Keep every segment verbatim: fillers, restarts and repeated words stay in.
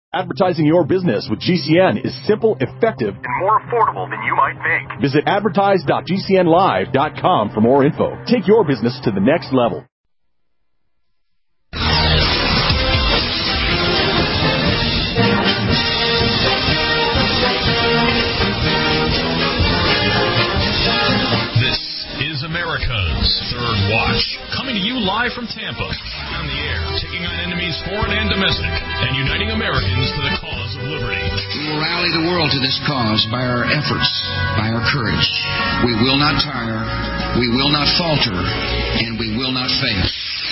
Advertising your business with G C N is simple, effective, and more affordable than you might think. Visit advertise dot g c n live dot com for more info. Take your business to the next level. This is America's Third Watch, coming to you live from Tampa. On the air, taking on enemies foreign and domestic, and uniting Americans to the cause of liberty. We will rally the world to this cause by our efforts, by our courage. We will not tire, we will not falter, and we will not fail.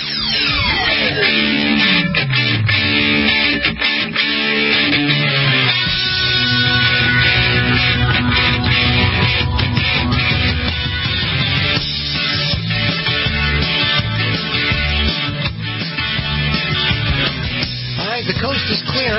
The coast is clear,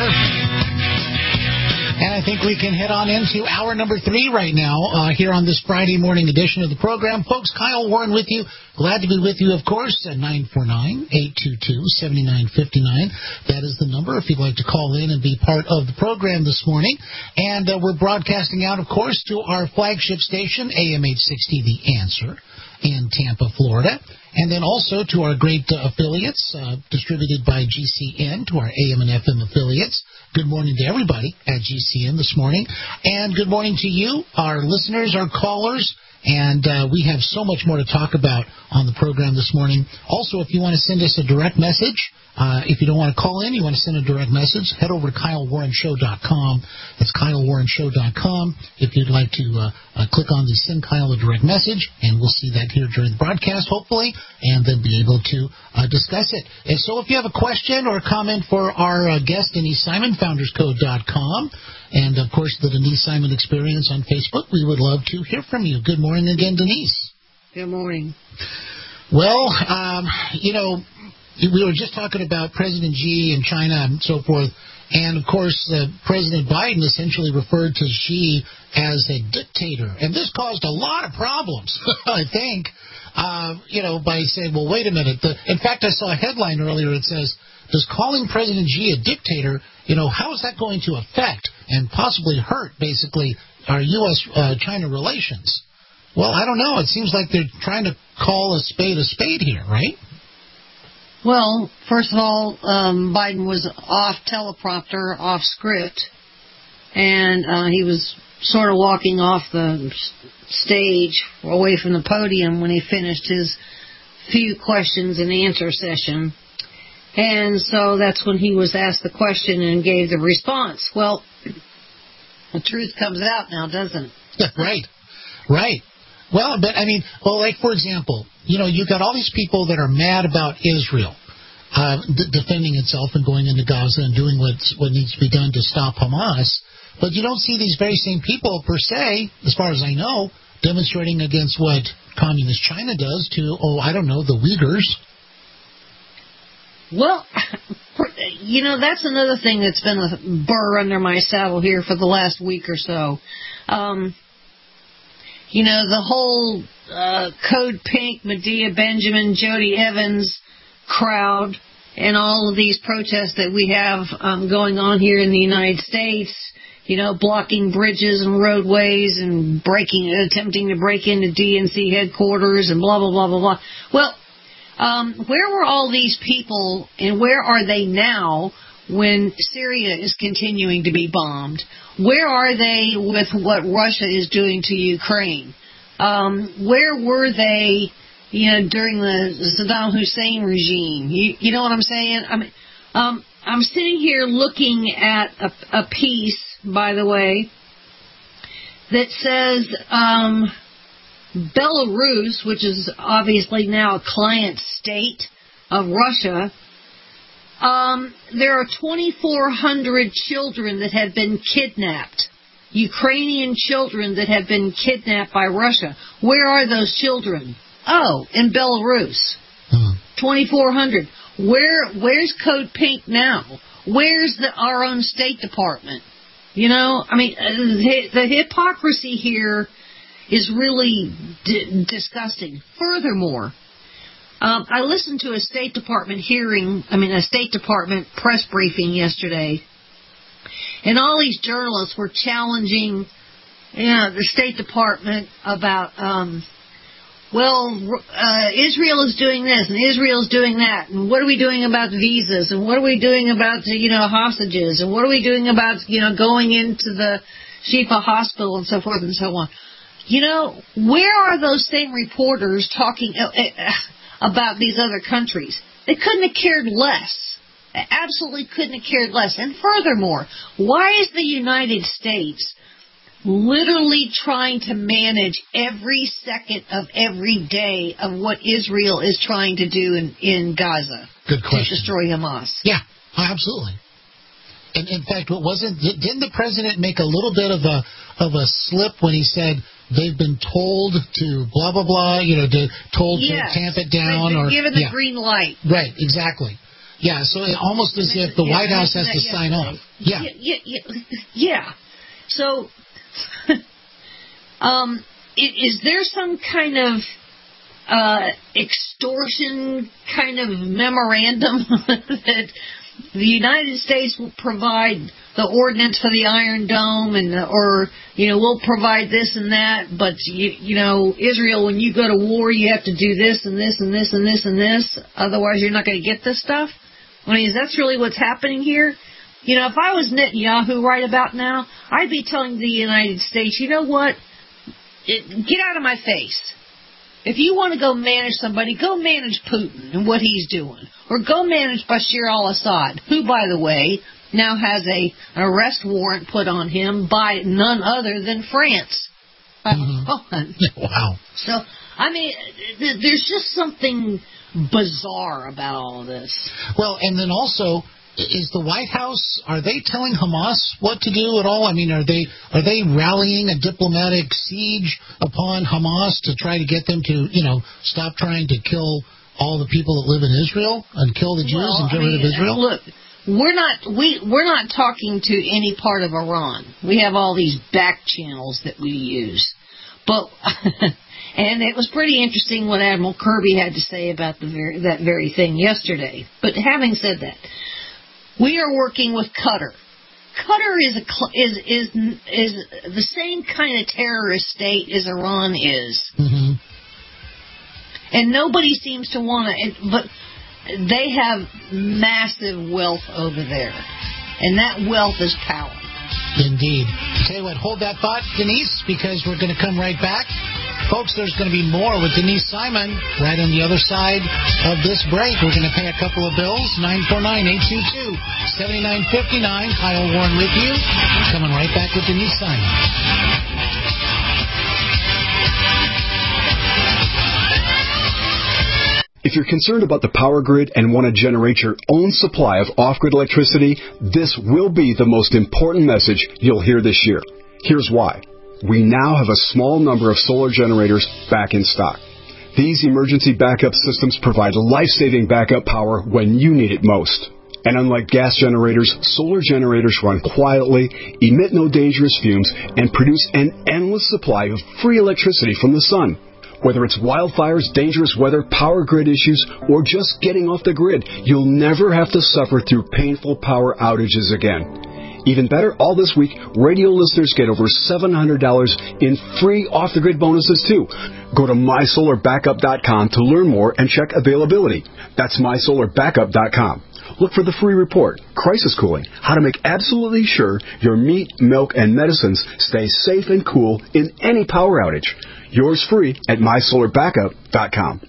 and I think we can head on into hour number three right now uh, here on this Friday morning edition of the program. Folks, Kyle Warren with you. Glad to be with you, of course, at nine four nine, eight two two, seven nine five nine. That is the number if you'd like to call in and be part of the program this morning. And uh, we're broadcasting out, of course, to our flagship station, A M eight sixty, The Answer, in Tampa, Florida. And then also to our great uh, affiliates, uh, distributed by G C N, to our A M and F M affiliates. Good morning to everybody at G C N this morning. And good morning to you, our listeners, our callers. And uh, we have so much more to talk about on the program this morning. Also, if you want to send us a direct message, uh, if you don't want to call in, you want to send a direct message, head over to Kyle Warren Show dot com. That's Kyle Warren Show dot com. If you'd like to uh, uh, click on the Send Kyle a Direct Message, and we'll see that here during the broadcast, hopefully, and then be able to uh, discuss it. And so if you have a question or a comment for our uh, guest, Denise Simon, Founders Code dot com, and, of course, the Denise Simon Experience on Facebook, we would love to hear from you. Good morning again, Denise. Good morning. Well, um, you know, we were just talking about President Xi and China and so forth, and, of course, uh, President Biden essentially referred to Xi as a dictator, and this caused a lot of problems, I think, uh, you know, by saying, well, wait a minute. The, in fact, I saw a headline earlier that says, does calling President Xi a dictator, you know, how is that going to affect and possibly hurt, basically, our U S China uh, relations? Well, I don't know. It seems like they're trying to call a spade a spade here, right? Well, first of all, um, Biden was off teleprompter, off script, and uh, he was sort of walking off the stage away from the podium when he finished his few questions and answer session. And so that's when he was asked the question and gave the response. Well, the truth comes out now, doesn't it? Yeah, right, right. Well, but I mean, well, like, for example, you know, you've got all these people that are mad about Israel uh, d- defending itself and going into Gaza and doing what's, what needs to be done to stop Hamas. But you don't see these very same people, per se, as far as I know, demonstrating against what communist China does to, oh, I don't know, the Uyghurs. Well, you know, that's another thing that's been a burr under my saddle here for the last week or so. Um, you know, the whole uh, Code Pink, Medea Benjamin, Jody Evans crowd, and all of these protests that we have um, going on here in the United States, you know, blocking bridges and roadways and breaking, attempting to break into D N C headquarters and blah, blah, blah, blah, blah. Well, Um, where were all these people, and where are they now when Syria is continuing to be bombed? Where are they with what Russia is doing to Ukraine? Um, where were they, you know, during the Saddam Hussein regime? You, you know what I'm saying? I mean, um, I'm sitting here looking at a, a piece, by the way, that says um, Belarus, which is obviously now a client state of Russia, um, there are twenty-four hundred children that have been kidnapped. Ukrainian children that have been kidnapped by Russia. Where are those children? Oh, in Belarus. Hmm. twenty-four hundred. Where, where's Code Pink now? Where's the, our own State Department? You know, I mean, the, the hypocrisy here is really d- disgusting. Furthermore, um, I listened to a State Department hearing, I mean, a State Department press briefing yesterday, and all these journalists were challenging, you know, the State Department about, um, well, uh, Israel is doing this, and Israel is doing that, and what are we doing about visas, and what are we doing about, you know, hostages, and what are we doing about, you know, going into the Shifa hospital and so forth and so on. You know, where are those same reporters talking about these other countries? They couldn't have cared less. They absolutely couldn't have cared less. And furthermore, why is the United States literally trying to manage every second of every day of what Israel is trying to do in, in Gaza? Good question. To destroy Hamas. Yeah, absolutely. And in fact, what wasn't didn't the president make a little bit of a of a slip when he said they've been told to blah blah blah, you know, to, told yes. to tamp it down, they've been or given the yeah. green light. Right, exactly. Yeah, so it almost as if the yeah, White House has to yesterday. sign off. Yeah, yeah, yeah. yeah. yeah. So, um, is there some kind of uh, extortion kind of memorandum that the United States will provide the ordinance for the Iron Dome, and or you know we'll provide this and that, but you, you know Israel, when you go to war, you have to do this and this and this and this and this, otherwise you're not going to get this stuff? I mean, is that really what's happening here? You know, if I was Netanyahu right about now, I'd be telling the United States, you know what, it, get out of my face. If you want to go manage somebody, go manage Putin and what he's doing. Or go manage Bashar al-Assad, who, by the way, now has a an arrest warrant put on him by none other than France. Mm-hmm. Wow. So, I mean, th- there's just something bizarre about all this. Well, and then also, is the White House, are they telling Hamas what to do at all? I mean, are they are they rallying a diplomatic siege upon Hamas to try to get them to, you know, stop trying to kill all the people that live in Israel and kill the Jews well, and get I mean, rid of Israel? Look, we're not we we're not talking to any part of Iran. We have all these back channels that we use, but. And it was pretty interesting what Admiral Kirby had to say about the very, that very thing yesterday. But having said that, we are working with Qatar. Qatar is a is is is the same kind of terrorist state as Iran is, mm-hmm. and nobody seems to want to. But they have massive wealth over there, and that wealth is power. Indeed. Tell you what, hold that thought, Denise, because we're going to come right back. Folks, there's going to be more with Denise Simon right on the other side of this break. We're going to pay a couple of bills. nine four nine, eight two two, seven nine five nine. Kyle Warren with you. Coming right back with Denise Simon. If you're concerned about the power grid and want to generate your own supply of off-grid electricity, this will be the most important message you'll hear this year. Here's why. We now have a small number of solar generators back in stock. These emergency backup systems provide life-saving backup power when you need it most. And unlike gas generators, solar generators run quietly, emit no dangerous fumes, and produce an endless supply of free electricity from the sun. Whether it's wildfires, dangerous weather, power grid issues, or just getting off the grid, you'll never have to suffer through painful power outages again. Even better, all this week, radio listeners get over seven hundred dollars in free off-the-grid bonuses, too. Go to my solar backup dot com to learn more and check availability. That's my solar backup dot com. Look for the free report, Crisis Cooling, how to make absolutely sure your meat, milk, and medicines stay safe and cool in any power outage. Yours free at my solar backup dot com.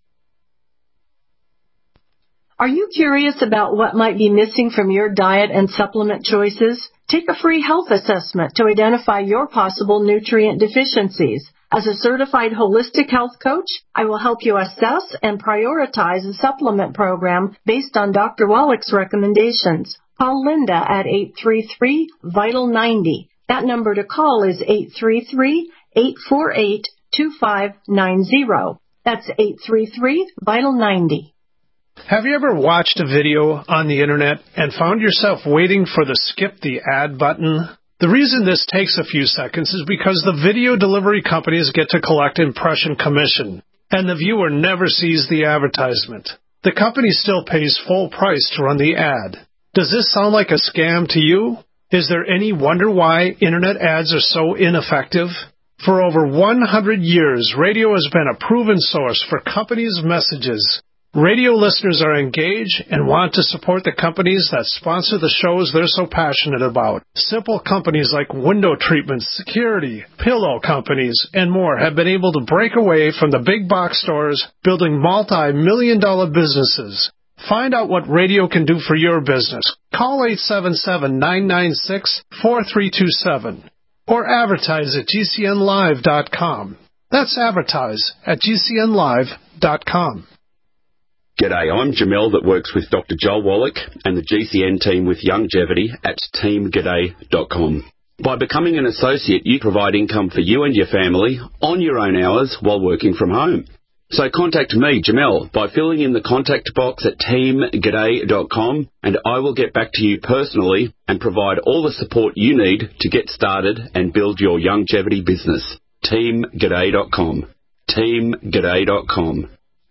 Are you curious about what might be missing from your diet and supplement choices? Take a free health assessment to identify your possible nutrient deficiencies. As a certified holistic health coach, I will help you assess and prioritize a supplement program based on Doctor Wallach's recommendations. Call Linda at eight three three, vital ninety. That number to call is eight three three, eight four eight, two five nine zero. That's eight three three, vital ninety. Have you ever watched a video on the internet and found yourself waiting for the skip the ad button? The reason this takes a few seconds is because the video delivery companies get to collect impression commission, and the viewer never sees the advertisement. The company still pays full price to run the ad. Does this sound like a scam to you? Is there any wonder why Internet ads are so ineffective? For over one hundred years, radio has been a proven source for companies' messages. Radio listeners are engaged and want to support the companies that sponsor the shows they're so passionate about. Simple companies like window treatments, security, pillow companies, and more have been able to break away from the big box stores, building multi-million dollar businesses. Find out what radio can do for your business. Call eight seven seven, nine nine six, four three two seven or advertise at G C N live dot com. That's advertise at G C N live dot com. G'day, I'm Jamel that works with Doctor Joel Wallach and the G C N team with Longevity at team g'day dot com. By becoming an associate, you provide income for you and your family on your own hours while working from home. So contact me, Jamel, by filling in the contact box at team g'day dot com, and I will get back to you personally and provide all the support you need to get started and build your longevity business. team g'day dot com. team g'day dot com.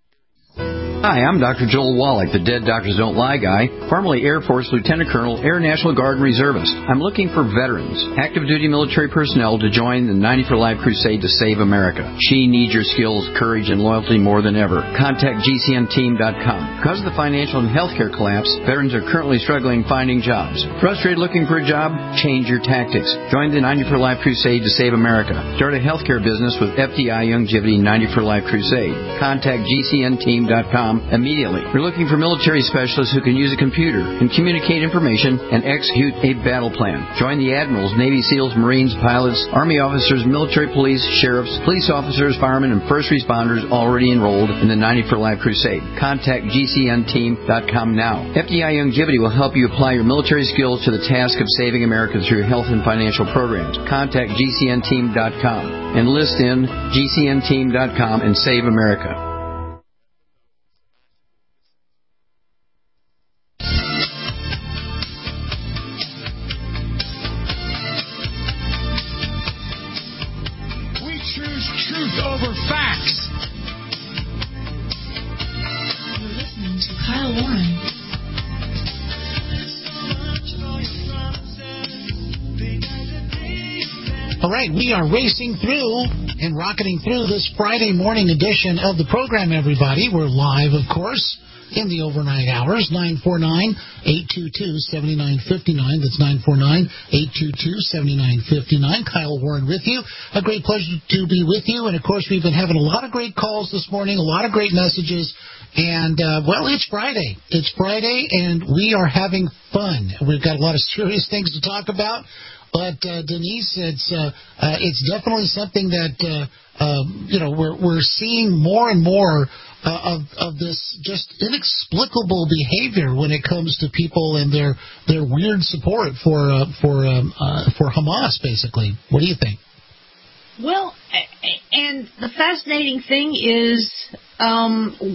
Hi, I'm Doctor Joel Wallach, the Dead Doctors Don't Lie guy, formerly Air Force Lieutenant Colonel, Air National Guard Reservist. I'm looking for veterans, active duty military personnel to join the ninety for Life crusade to save America. She needs your skills, courage, and loyalty more than ever. Contact G C N team dot com. Because of the financial and healthcare collapse, veterans are currently struggling finding jobs. Frustrated looking for a job? Change your tactics. Join the ninety for Life crusade to save America. Start a healthcare business with F D I Longevity ninety for Life crusade. Contact G C N team dot com immediately. We're looking for military specialists who can use a computer and communicate information and execute a battle plan. Join the admirals, Navy SEALs, Marines, pilots, Army officers, military police, sheriffs, police officers, firemen, and first responders already enrolled in the ninety for Life crusade. Contact G C N team dot com now. F D I Longevity will help you apply your military skills to the task of saving America through health and financial programs. Contact G C N team dot com. Enlist in G C N team dot com and save America. All right, we are racing through and rocketing through this Friday morning edition of the program, everybody. We're live, of course, in the overnight hours, nine four nine, eight two two, seven nine five nine. That's nine four nine, eight two two, seven nine five nine. Kyle Warren with you. A great pleasure to be with you. And, of course, we've been having a lot of great calls this morning, a lot of great messages. And, uh, well, it's Friday. It's Friday, and we are having fun. We've got a lot of serious things to talk about. But uh, Denise, it's uh, uh, it's definitely something that uh, uh, you know we're we're seeing more and more uh, of of this just inexplicable behavior when it comes to people and their their weird support for uh, for um, uh, for Hamas. Basically, what do you think? Well, and the fascinating thing is, um,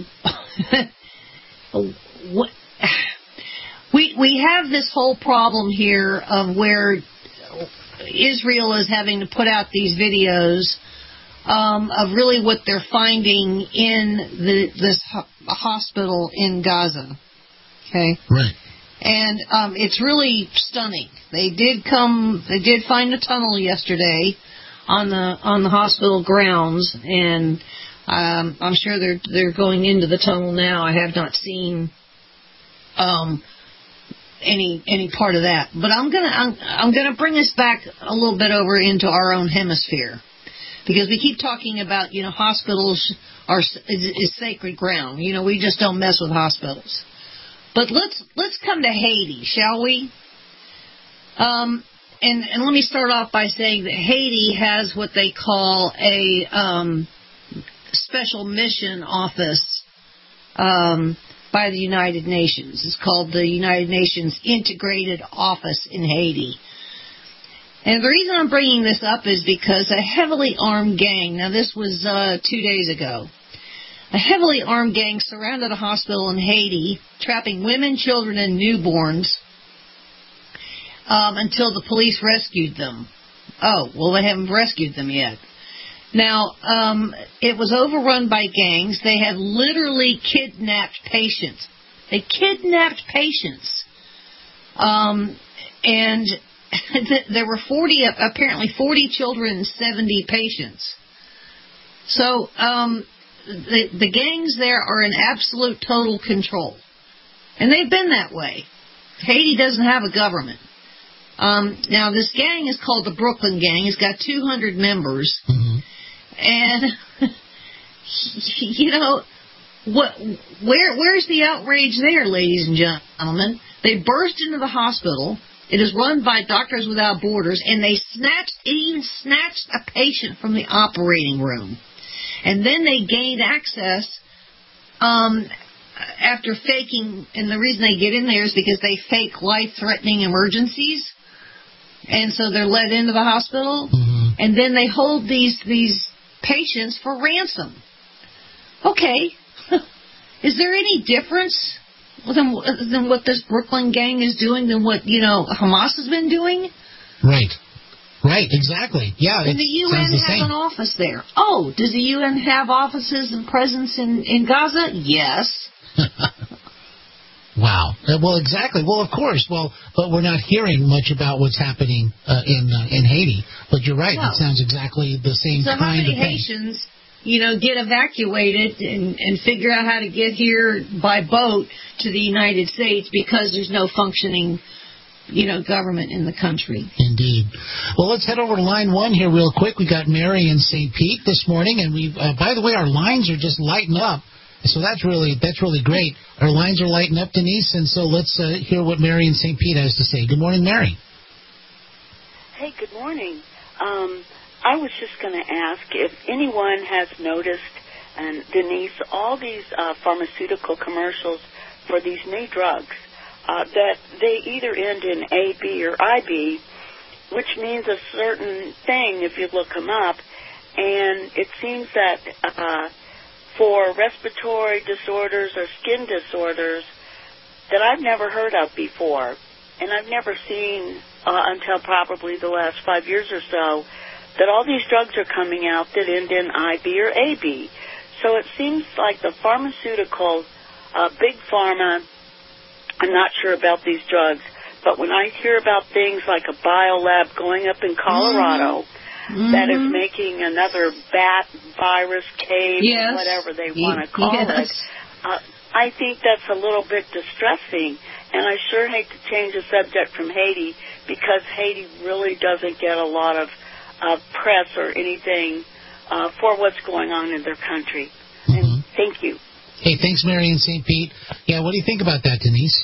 what, we we have this whole problem here of where Israel is having to put out these videos um, of really what they're finding in the, this ho- hospital in Gaza. Okay, right. And um, it's really stunning. They did come. They did find a tunnel yesterday on the on the hospital grounds, and um, I'm sure they're they're going into the tunnel now. I have not seen Um, any any part of that, but I'm gonna I'm, I'm gonna bring us back a little bit over into our own hemisphere, because we keep talking about, you know, hospitals are is, is sacred ground. You know, we just don't mess with hospitals. But let's let's come to Haiti, shall we? Um, and and let me start off by saying that Haiti has what they call a um, special mission office Um, by the United Nations. It's called the United Nations Integrated Office in Haiti. And the reason I'm bringing this up is because a heavily armed gang, now this was uh, two days ago, a heavily armed gang surrounded a hospital in Haiti, trapping women, children, and newborns um, until the police rescued them. Oh, well, they haven't rescued them yet. Now, um, it was overrun by gangs. They had literally kidnapped patients. They kidnapped patients. Um, and there were forty, apparently forty children and seventy patients. So um, the the gangs there are in absolute total control, and they've been that way. Haiti doesn't have a government. Um, now this gang is called the Brooklyn Gang. It's got two hundred members, mm-hmm. and you know what? Where where's the outrage there, ladies and gentlemen? They burst into the hospital. It is run by Doctors Without Borders, and they snatched, even snatched a patient from the operating room. And then they gained access um, after faking, and the reason they get in there is because they fake life-threatening emergencies. And so they're led into the hospital, mm-hmm. and then they hold these these patients for ransom. Okay. Is there any difference Than, than what this Brooklyn gang is doing than what, you know, Hamas has been doing? Right. Right, exactly. Yeah, and the U N the has same. an office there. Oh, does the U N have offices and presence in, in Gaza? Yes. Wow. Well, exactly. Well, of course. Well, but we're not hearing much about what's happening uh, in uh, in Haiti. But you're right. No. It sounds exactly the same so kind how many of thing. Haitians, you know, get evacuated and, and figure out how to get here by boat to the United States because there's no functioning, you know, government in the country. Indeed. Well, let's head over to line one here real quick. We got Mary in Saint Pete this morning, and we, uh, by the way, our lines are just lighting up. So that's really that's really great. Our lines are lighting up, Denise, and so let's uh, hear what Mary in Saint Pete has to say. Good morning, Mary. Hey, good morning. Um, I was just going to ask if anyone has noticed, and Denise, all these uh, pharmaceutical commercials for these new drugs, uh, that they either end in A, B, or I B, which means a certain thing if you look them up, and it seems that uh, for respiratory disorders or skin disorders that I've never heard of before, and I've never seen uh, until probably the last five years or so, that all these drugs are coming out that end in I B or A B. So it seems like the pharmaceutical, uh, big pharma, I'm not sure about these drugs, but when I hear about things like a biolab going up in Colorado mm-hmm. that is making another bat virus cave, yes. or whatever they want to call yes. it, uh, I think that's a little bit distressing. And I sure hate to change the subject from Haiti because Haiti really doesn't get a lot of uh, press or anything uh, for what's going on in their country. Mm-hmm. And thank you. Hey, thanks, Mary in Saint Pete. Yeah, what do you think about that, Denise?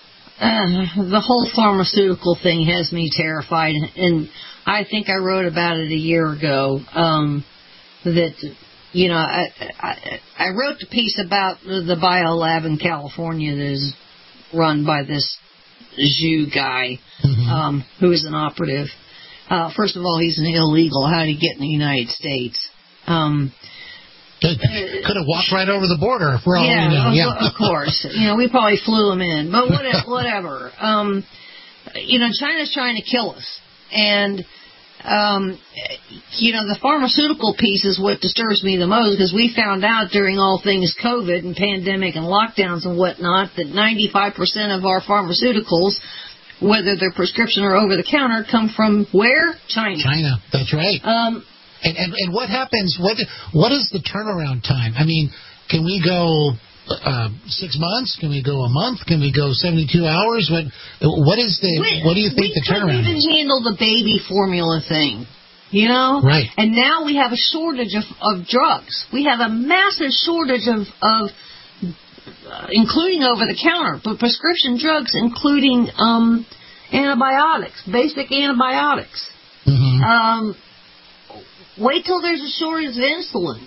Uh, the whole pharmaceutical thing has me terrified, and I think I wrote about it a year ago. Um, that you know, I, I I wrote the piece about the biolab in California that is run by this Zhu guy, mm-hmm. um, who is an operative. Uh, first of all, he's an illegal. How did he get in the United States? Um, Could, could have walked right over the border for all yeah, we know. Of, Yeah, of course. You know, we probably flew him in, but whatever. um, you know, China's trying to kill us, and um, you know, the pharmaceutical piece is what disturbs me the most because we found out during all things COVID and pandemic and lockdowns and whatnot that ninety-five percent of our pharmaceuticals, whether they're prescription or over the counter, come from where? China. China. That's right. Um. And, and and what happens? What what is the turnaround time? I mean, can we go uh, six months? Can we go a month? Can we go seventy-two hours? What what is the we, what do you think the turnaround is? We couldn't even is? handle the baby formula thing, you know. Right. And now we have a shortage of, of drugs. We have a massive shortage of of uh, including over the counter, but prescription drugs, including um, antibiotics, basic antibiotics. Mm-hmm. Um. Wait till there's a shortage of insulin.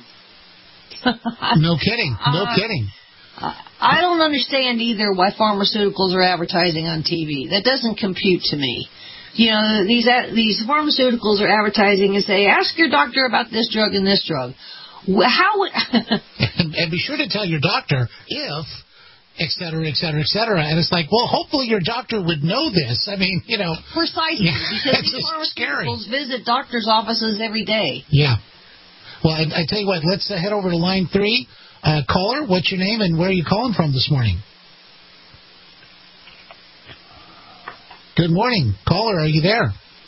No kidding. No uh, kidding. I don't understand either why pharmaceuticals are advertising on T V. That doesn't compute to me. You know, these these pharmaceuticals are advertising and say, ask your doctor about this drug and this drug. How? and, and be sure to tell your doctor if, et cetera, et cetera, et cetera. And it's like, well, hopefully your doctor would know this. I mean, you know. Precisely, yeah, because these pharmaceuticals scary. visit doctors' offices every day. Yeah. Well, I, I tell you what, let's uh, head over to line three. Uh, caller, what's your name and where are you calling from this morning? Good morning. Caller, are you there?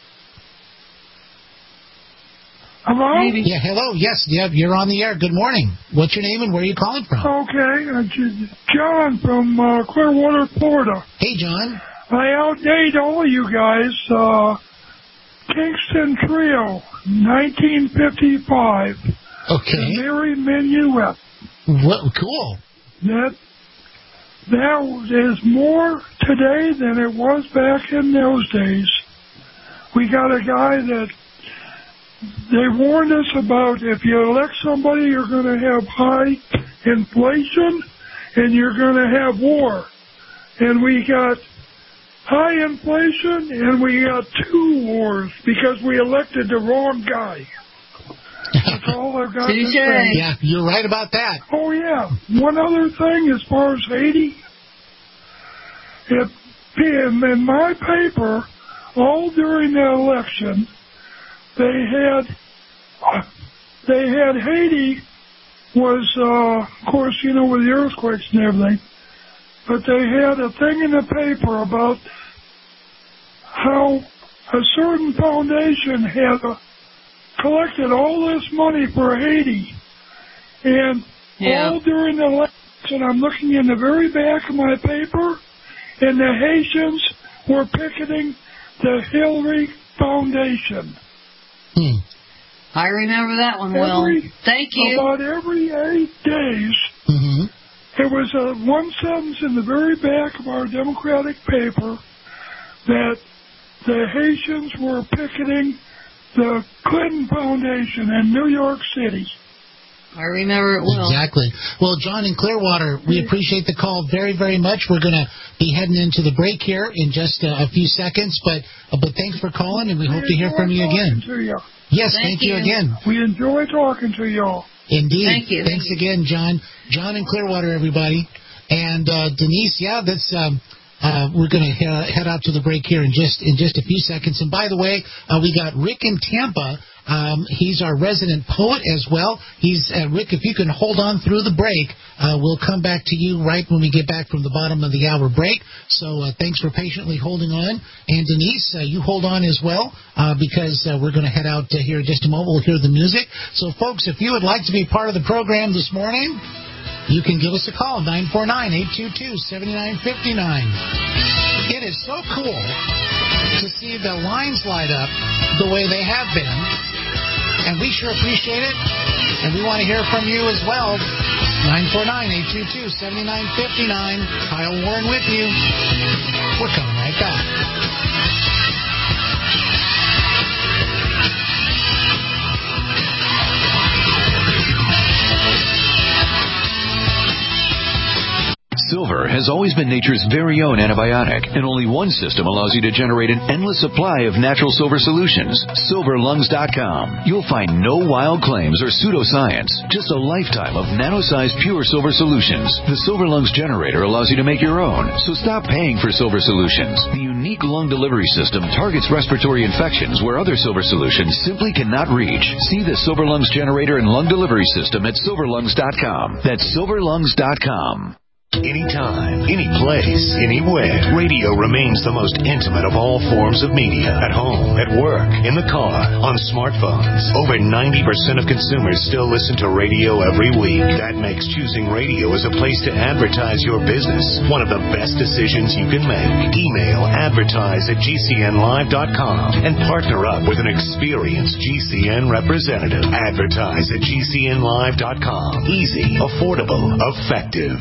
Hello? Yeah, hello. Yes, yeah, you're on the air. Good morning. What's your name and where are you calling from? Okay, uh, J- John from uh, Clearwater, Florida. Hey, John. I outdate all of you guys. Uh, Kingston Trio, nineteen fifty-five. Okay. Mary Minuet. What? Cool. That that is more today than it was back in those days. We got a guy that they warned us about. If you elect somebody, you're going to have high inflation and you're going to have war. And we got high inflation and we got two wars because we elected the wrong guy. That's all I've got to say. Yeah, you're right about that. Oh, yeah. One other thing as far as Haiti, if, in, in my paper, all during the election, they had, they had Haiti was, uh, of course, you know, with the earthquakes and everything, but they had a thing in the paper about how a certain foundation had uh, collected all this money for Haiti. And yeah. all during the election, I'm looking in the very back of my paper, and the Haitians were picketing the Hillary Foundation. Hmm. I remember that one, Will. Every, Thank you. About every eight days, mm-hmm. there was a one sentence in the very back of our Democratic paper that the Haitians were picketing the Clinton Foundation in New York City. I remember it well. Exactly. Well, John in Clearwater, we appreciate the call very, very much. We're going to be heading into the break here in just uh, a few seconds, but uh, but thanks for calling, and we, we hope to hear from you again. You. Yes, thank, thank you. you again. We enjoy talking to y'all. Indeed. Thank you. Thanks thank again, John. John in Clearwater, everybody. And uh, Denise, yeah, that's... Um, Uh, we're going to he- head out to the break here in just in just a few seconds. And by the way, uh, we got Rick in Tampa. Um, he's our resident poet as well. He's uh, Rick. If you can hold on through the break, uh, we'll come back to you right when we get back from the bottom of the hour break. So uh, thanks for patiently holding on. And Denise, uh, you hold on as well uh, because uh, we're going to head out uh, here in just a moment. We'll hear the music. So, folks, if you would like to be part of the program this morning, you can give us a call, nine four nine, eight two two, seven nine five nine. It is so cool to see the lines light up the way they have been, and we sure appreciate it, and we want to hear from you as well. nine four nine, eight two two, seven nine five nine. Kyle Warren with you. We're coming right back. Silver has always been nature's very own antibiotic, and only one system allows you to generate an endless supply of natural silver solutions. silver lungs dot com. You'll find no wild claims or pseudoscience, just a lifetime of nano-sized pure silver solutions. The Silver Lungs generator allows you to make your own, so stop paying for silver solutions. The unique lung delivery system targets respiratory infections where other silver solutions simply cannot reach. See the Silver Lungs generator and lung delivery system at silver lungs dot com. That's silver lungs dot com. Anytime, any place, anywhere. Radio remains the most intimate of all forms of media. At home, at work, in the car, on smartphones. Over ninety percent of consumers still listen to radio every week. That makes choosing radio as a place to advertise your business one of the best decisions you can make. Email advertise at g c n live dot com and partner up with an experienced G C N representative. Advertise at g c n live dot com. Easy, affordable, effective.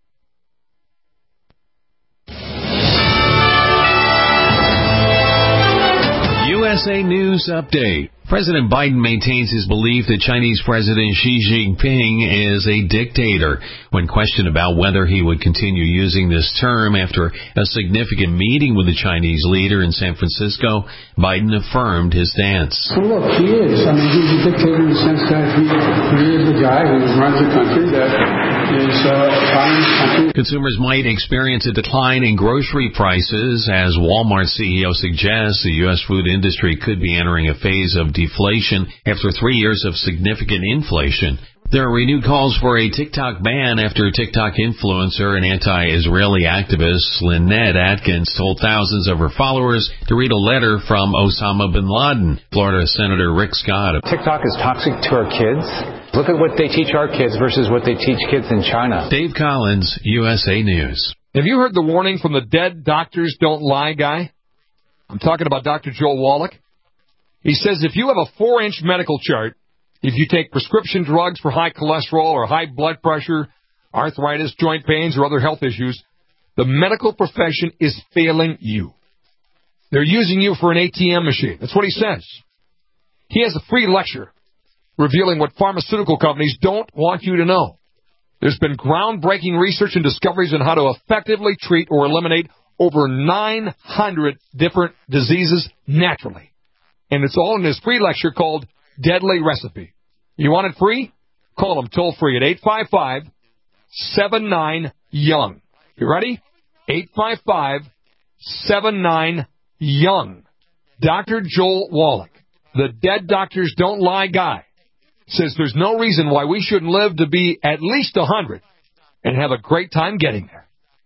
U S A News Update. President Biden maintains his belief that Chinese President Xi Jinping is a dictator. When questioned about whether he would continue using this term after a significant meeting with the Chinese leader in San Francisco, Biden affirmed his stance. Well, look, he is. I mean, he's a dictator in the sense that he, he is the guy who runs a country that is uh, a communist country. Consumers might experience a decline in grocery prices as Walmart C E O suggests the U S food industry could be entering a phase of deflation after three years of significant inflation. There are renewed calls for a TikTok ban after TikTok influencer and anti-Israeli activist Lynette Atkins told thousands of her followers to read a letter from Osama bin Laden. Florida Senator Rick Scott. TikTok is toxic to our kids. Look at what they teach our kids versus what they teach kids in China. Dave Collins, U S A News. Have you heard the warning from the dead doctors don't lie guy? I'm talking about Doctor Joel Wallach. He says if you have a four-inch medical chart, if you take prescription drugs for high cholesterol or high blood pressure, arthritis, joint pains, or other health issues, the medical profession is failing you. They're using you for an A T M machine. That's what he says. He has a free lecture revealing what pharmaceutical companies don't want you to know. There's been groundbreaking research and discoveries on how to effectively treat or eliminate over nine hundred different diseases naturally. And it's all in this free lecture called Deadly Recipe. You want it free? Call them toll free at eight five five, seven nine, young. You ready? eight five five, seven nine, young. Doctor Joel Wallach, the dead doctors don't lie guy, says there's no reason why we shouldn't live to be at least one hundred and have a great time getting there.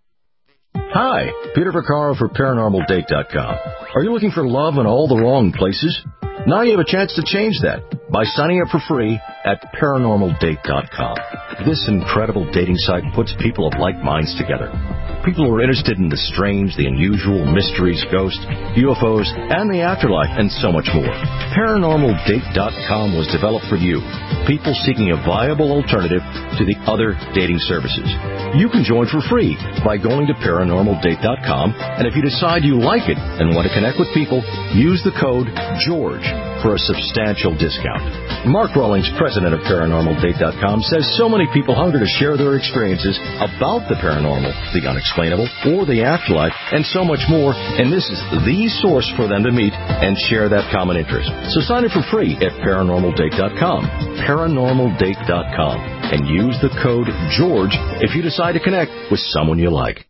Hi, Peter Vaccaro for Paranormal Date dot com. Are you looking for love in all the wrong places? Now you have a chance to change that by signing up for free at Paranormal Date dot com. This incredible dating site puts people of like minds together. People who are interested in the strange, the unusual, mysteries, ghosts, U F Os, and the afterlife, and so much more. Paranormal Date dot com was developed for you, people seeking a viable alternative to the other dating services. You can join for free by going to Paranormal Date dot com, and if you decide you like it and want to connect with people, use the code GEORGE for a substantial discount. Mark Rawlings, president of Paranormal Date dot com, says so many people hunger to share their experiences about the paranormal, the unexplainable, or the afterlife, and so much more, and this is the source for them to meet and share that common interest. So sign up for free at Paranormal Date dot com, Paranormal Date dot com, and use the code GEORGE if you decide to connect with someone you like.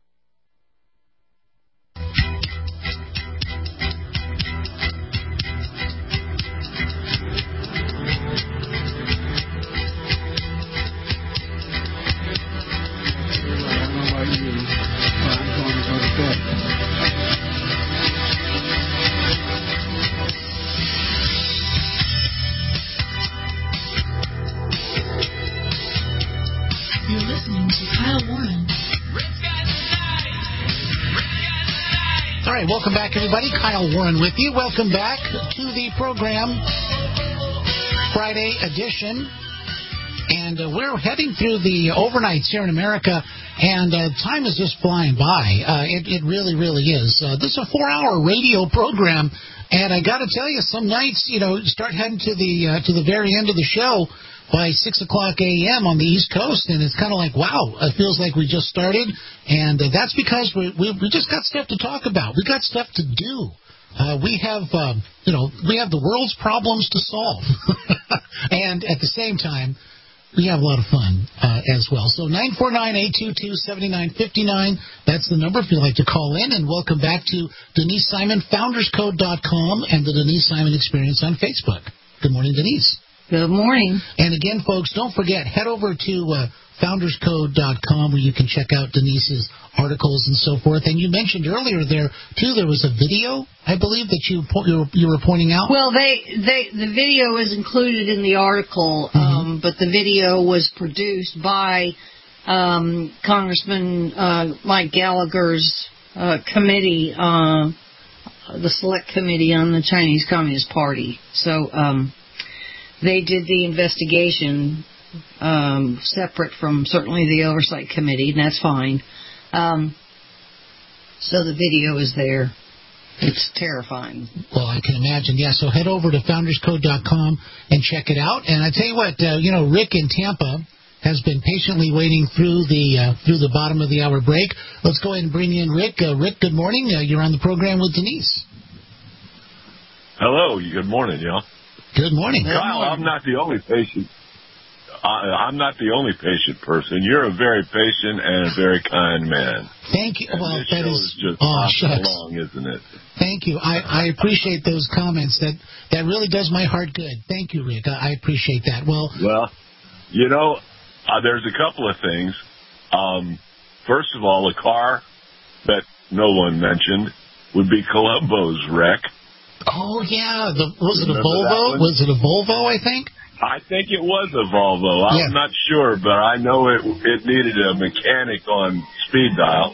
Welcome back, everybody. Kyle Warren with you. Welcome back to the program, Friday edition. And uh, we're heading through the overnights here in America, and uh, time is just flying by. Uh, it, it really, really is. Uh, this is a four-hour radio program, and I got to tell you, some nights, you know, start heading to the uh, to the very end of the show by six o'clock a.m. on the East Coast, and it's kind of like, wow, it feels like we just started, and uh, that's because we, we we just got stuff to talk about. We got stuff to do. Uh, we have, uh, you know, we have the world's problems to solve, and at the same time, we have a lot of fun uh, as well. So nine four nine, eight two two, seven nine five nine, that's the number if you'd like to call in, and welcome back to Denise Simon, founders code dot com, and the Denise Simon Experience on Facebook. Good morning, Denise. Good morning. And again, folks, don't forget, head over to uh, founders code dot com where you can check out Denise's articles and so forth. And you mentioned earlier there, too, there was a video, I believe, that you po- you, were, you were pointing out. Well, they, they the video is included in the article, mm-hmm. um, but the video was produced by um, Congressman uh, Mike Gallagher's uh, committee, uh, the Select Committee on the Chinese Communist Party. So, um they did the investigation um, separate from certainly the Oversight Committee, and that's fine. Um, so the video is there. It's terrifying. Well, I can imagine. Yeah, so head over to founders code dot com and check it out. And I tell you what, uh, you know, Rick in Tampa has been patiently waiting through the uh, through the bottom of the hour break. Let's go ahead and bring in Rick. Uh, Rick, good morning. Uh, you're on the program with Denise. Hello. Good morning, y'all. Good morning. Kyle, I'm not the only patient. I, I'm not the only patient person. You're a very patient and a very kind man. Thank you. And well, this that show is, is just oh, shucks. long, isn't it? Thank you. I, I appreciate those comments. That that really does my heart good. Thank you, Rick. I, I appreciate that. Well, well, You know, uh, there's a couple of things. Um, first of all, a car that no one mentioned would be Columbo's wreck. Oh, yeah. The, was it a Remember Volvo? Was it a Volvo, I think? I think it was a Volvo. I'm Yeah. not sure, but I know it it needed a mechanic on speed dial.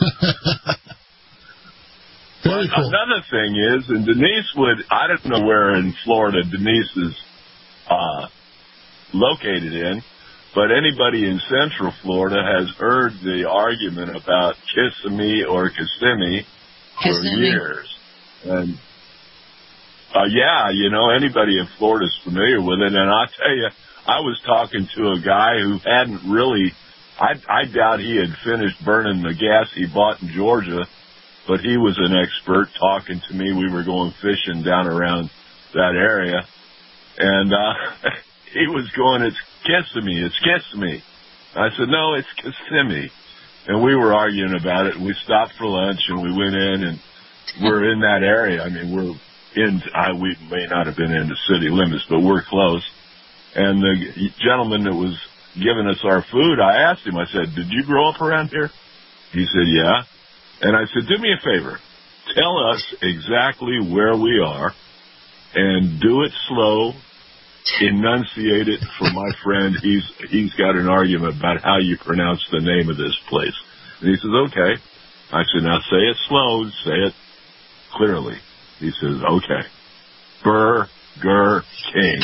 Very But cool. another thing is, and Denise would, I don't know where in Florida Denise is uh, located in, but anybody in Central Florida has heard the argument about Kissimmee or Kissimmee for Kissimmee. years. And, uh, yeah, you know, anybody in Florida is familiar with it. And I'll tell you, I was talking to a guy who hadn't really, I, I doubt he had finished burning the gas he bought in Georgia, but he was an expert talking to me. We were going fishing down around that area. And uh, he was going, it's Kissimmee, it's Kissimmee. I said, no, it's Kissimmee. And we were arguing about it. And we stopped for lunch and we went in and we're in that area. I mean, we're in, I, we may not have been in the city limits, but we're close. And the gentleman that was giving us our food, I asked him, I said, did you grow up around here? He said, yeah. And I said, do me a favor. Tell us exactly where we are and do it slow. Enunciate it for my friend. He's he's got an argument about how you pronounce the name of this place. And he says, okay. I said, now say it slow. Say it clearly. He says, okay. Burger King.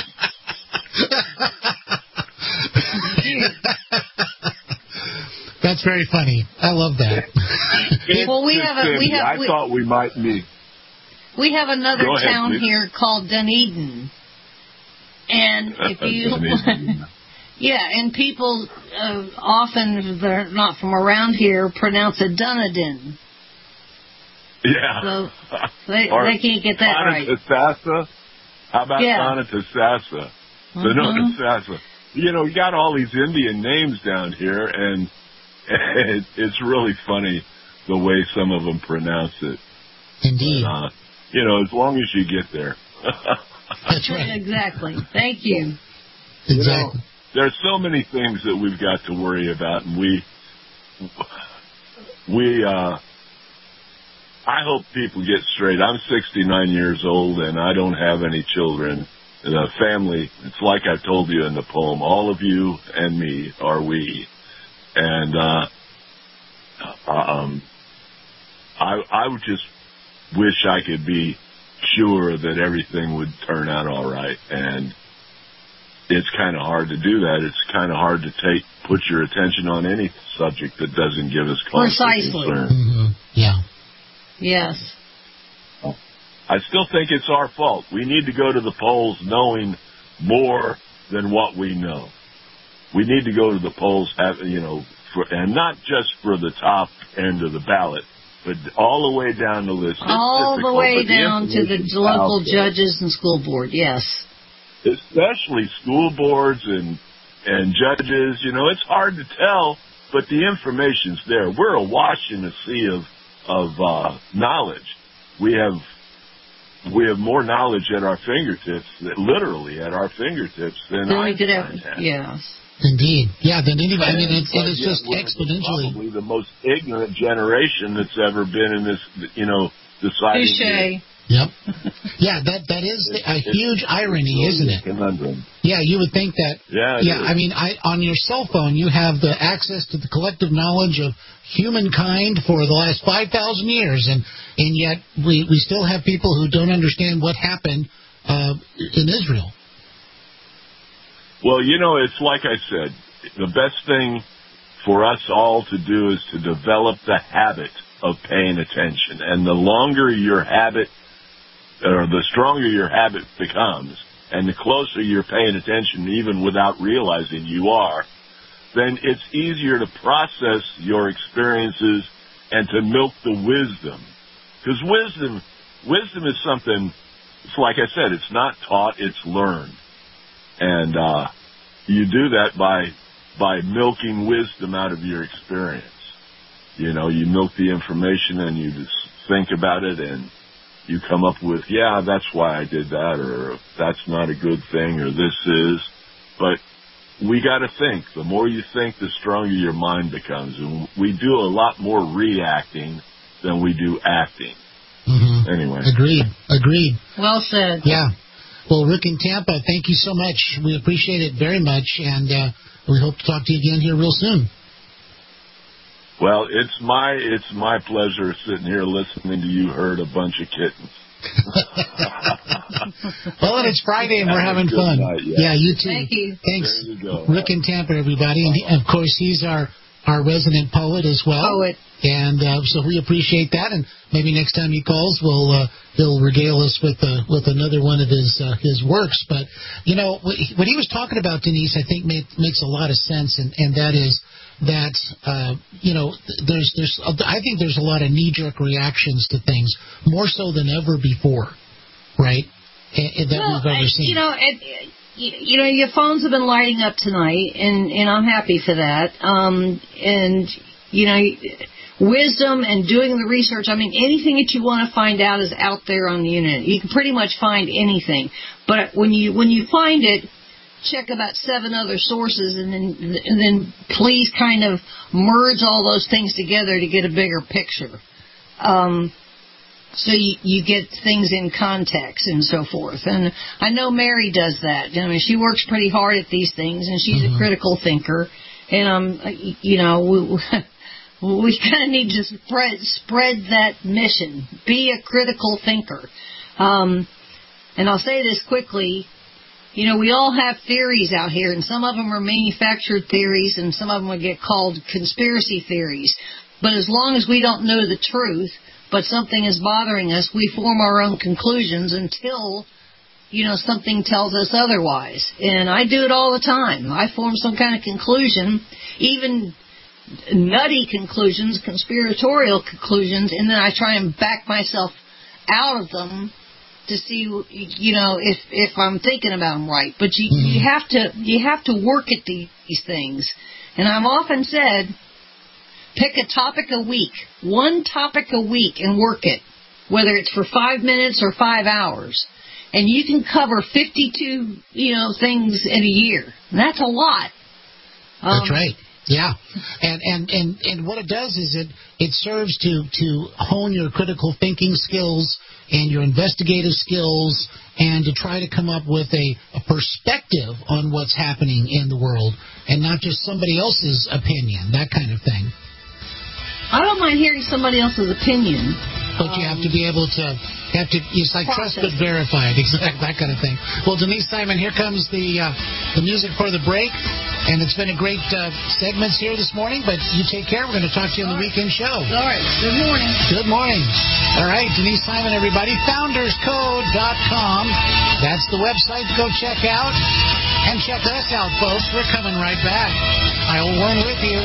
That's very funny. I love that. Well, we have a, we have I we, thought we might meet. we have another Go ahead, town please. here called Dunedin, and if you Dunedin. yeah, and people uh, often if they're not from around here pronounce it Dunedin. Yeah. So they Or they can't get that right. Donatassa. How about Yeah. Donatassa? Mhm. Donatassa. You know, you got all these Indian names down here, and it, it's really funny the way some of them pronounce it. Indeed. But, uh, you know, as long as you get there. That's right. Exactly. Thank you. You know, Exactly. there's so many things that we've got to worry about, and we, we, uh, I hope people get straight. I'm sixty-nine years old, and I don't have any children. The family, it's like I told you in the poem, all of you and me are we. And, uh, um, I, I would just wish I could be sure that everything would turn out all right. And it's kind of hard to do that. It's kind of hard to take, put your attention on any subject that doesn't give us cause for Precisely. concern. Mm-hmm. Yeah. Yes. I still think it's our fault. We need to go to the polls knowing more than what we know. We need to go to the polls, have, you know, for, and not just for the top end of the ballot, but all the way down the list. It's All the difficult, way but the down to the information's local out there. judges and school board. Yes. Especially school boards and and judges. You know, it's hard to tell, but the information's there. We're awash in a sea of of uh, knowledge. We have. We have more knowledge at our fingertips, literally at our fingertips, than Then we could Einstein have, had. yes. Indeed. Yeah, then anyway, I mean, it's, But it's yet just we're exponentially. Probably the most ignorant generation that's ever been in this, you know, deciding. Touche. Yep. Yeah, that that is a huge irony, isn't it? Conundrum. Yeah, you would think that. Yeah. it Yeah, is. I mean, I, on your cell phone, you have the access to the collective knowledge of humankind for the last five thousand years, and and yet we we still have people who don't understand what happened uh, in Israel. Well, you know, it's like I said, the best thing for us all to do is to develop the habit of paying attention, and the longer your habit, or the stronger your habit becomes, and the closer you're paying attention, even without realizing you are, then it's easier to process your experiences and to milk the wisdom. Because wisdom, wisdom is something, it's like I said, it's not taught, it's learned. And uh, you do that by by milking wisdom out of your experience. You know, you milk the information and you just think about it and you come up with, yeah, that's why I did that, or that's not a good thing, or this is. But we got to think. The more you think, the stronger your mind becomes. And we do a lot more reacting than we do acting. Mm-hmm. Anyway. Agreed. Agreed. Well said. Yeah. Well, Rick in Tampa, thank you so much. We appreciate it very much, and uh, we hope to talk to you again here real soon. Well, it's my it's my pleasure sitting here listening to you herd a bunch of kittens. Well, and it's Friday and we're Have a having good fun. night, yeah. yeah, you too. Thank you. Thanks, There you go. Rick in Tampa, everybody. And, he, of course, he's our, our resident poet as well. Poet. And uh, so we appreciate that. And maybe next time he calls, we'll uh, he'll regale us with uh, with another one of his uh, his works. But, you know, what he, what he was talking about, Denise, I think make, makes a lot of sense, and, and that is that, uh, you know, there's there's I think there's a lot of knee-jerk reactions to things, more so than ever before, right, and, and that well, we've ever seen. You know, it, you know, your phones have been lighting up tonight, and, and I'm happy for that. Um, and, you know, wisdom and doing the research, I mean, anything that you want to find out is out there on the internet. You can pretty much find anything. But when you when you find it, check about seven other sources, and then and then please kind of merge all those things together to get a bigger picture. Um, so you, you get things in context and so forth. And I know Mary does that. I mean, she works pretty hard at these things, and she's mm-hmm. a critical thinker. And, um, you know, we, we kind of need to spread, spread that mission. Be a critical thinker. Um, and I'll say this quickly. You know, we all have theories out here, and some of them are manufactured theories, and some of them will get called conspiracy theories. But as long as we don't know the truth, but something is bothering us, we form our own conclusions until, you know, something tells us otherwise. And I do it all the time. I form some kind of conclusion, even nutty conclusions, conspiratorial conclusions, and then I try and back myself out of them to see, you know, if if I'm thinking about them right. But you, mm-hmm. you have to you have to work at these things. And I've often said, pick a topic a week, one topic a week, and work it, whether it's for five minutes or five hours. And you can cover fifty-two, you know, things in a year. And that's a lot. Um, that's right. Yeah, and, and, and, and what it does is it, it serves to, to hone your critical thinking skills and your investigative skills, and to try to come up with a, a perspective on what's happening in the world, and not just somebody else's opinion, that kind of thing. I don't mind hearing somebody else's opinion. But um, you have to be able to, you have to, it's like trust but verified, exactly, that kind of thing. Well, Denise Simon, here comes the uh, the music for the break, and it's been a great uh, segments here this morning, but you take care. We're going to talk to you on the weekend show. All right, good morning. Good morning. All right, Denise Simon, everybody, founders code dot com. That's the website to go check out. And check us out, folks. We're coming right back. I'll warn with you.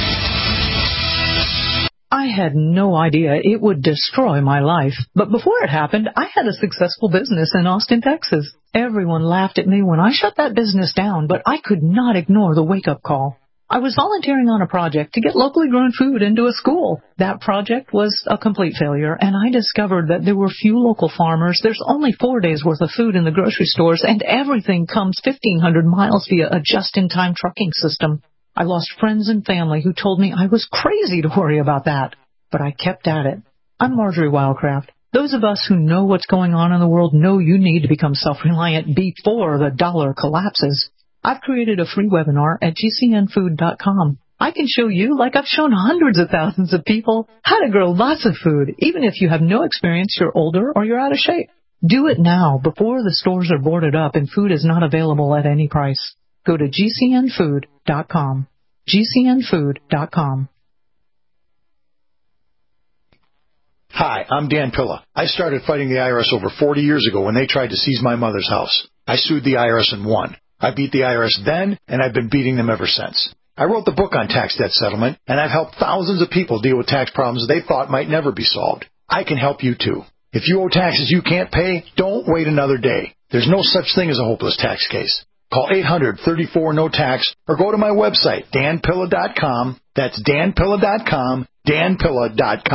I had no idea it would destroy my life. But before it happened, I had a successful business in Austin, Texas. Everyone laughed at me when I shut that business down, but I could not ignore the wake-up call. I was volunteering on a project to get locally grown food into a school. That project was a complete failure, and I discovered that there were few local farmers. There's only four days' worth of food in the grocery stores, and everything comes fifteen hundred miles via a just-in-time trucking system. I lost friends and family who told me I was crazy to worry about that. But I kept at it. I'm Marjorie Wildcraft. Those of us who know what's going on in the world know you need to become self-reliant before the dollar collapses. I've created a free webinar at G C N food dot com. I can show you, like I've shown hundreds of thousands of people, how to grow lots of food, even if you have no experience, you're older, or you're out of shape. Do it now before the stores are boarded up and food is not available at any price. Go to G C N food dot com. G C N food dot com. Hi, I'm Dan Pilla. I started fighting the I R S over forty years ago when they tried to seize my mother's house. I sued the I R S and won. I beat the I R S then, and I've been beating them ever since. I wrote the book on tax debt settlement, and I've helped thousands of people deal with tax problems they thought might never be solved. I can help you, too. If you owe taxes you can't pay, don't wait another day. There's no such thing as a hopeless tax case. Call eight hundred, thirty-four, no tax or go to my website, Dan Pilla dot com. That's Dan Pilla dot com, Dan Pilla dot com.